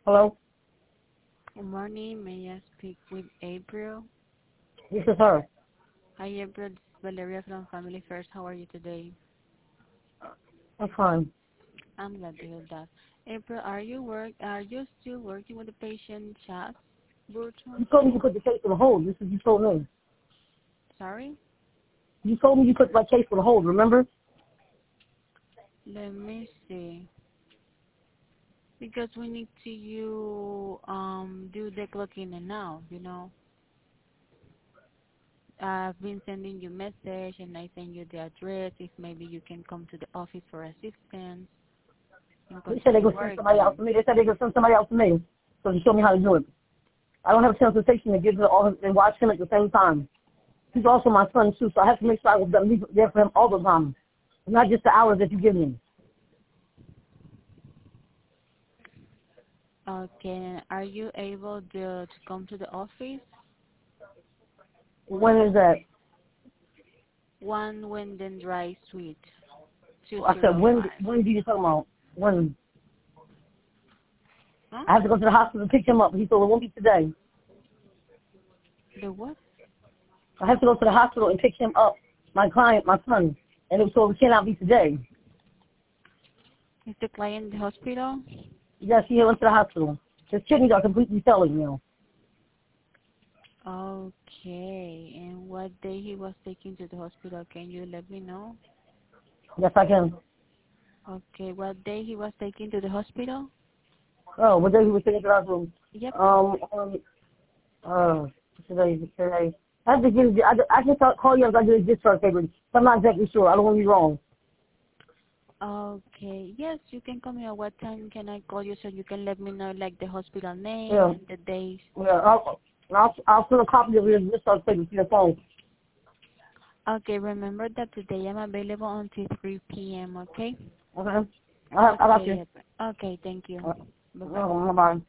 Hello? Good morning. May I speak with April? This is her. Hi, April. This is Valeria from Family First. How are you today? I'm fine. I'm glad to hear that. April, are you still working with the patient Chas You Burton? told me you put the case on hold. This is what you told me. Sorry? You told me you put my case on hold, remember? Let me see. Because we need to do the clock in and out, you know. I've been sending you message and I send you the address if maybe you can come to the office for assistance and They said they continue could send somebody else working. to me. They said they could send somebody else to me. So you show me how to do it. I don't have a transportation to give to all and watch him at the same time. He's also my son too, so I have to make sure I was there for him all the time. Not just the hours that you give me. Okay, are you able to come to the office? When is that? 1 Winden Drive Suite, I said, 205. when do you talk about? When? Huh? I have to go to the hospital to pick him up. He told it won't be today. The what? I have to go to the hospital and pick him up, my client, my son. And it told it cannot be today. Is the client in the hospital? Yes, he went to the hospital. His kidneys are completely failing now. Okay, and what day he was taken to the hospital? Can you let me know? Yes, I can. Okay, what day he was taken to the hospital? Oh, what day he was taken to the hospital? Yep. Today. I have to give you, I can call you if I do a discharge paper. I'm not exactly sure. I don't want to be wrong. Okay, yes, you can call me at what time can I call you so you can let me know like the hospital name Yeah. and the days? Yeah, I'll send a copy of your discharge paper to your phone. Okay, remember that today I'm available until 3 p.m., okay? Okay? I got you. Okay, okay, thank you. Bye-bye. Bye-bye.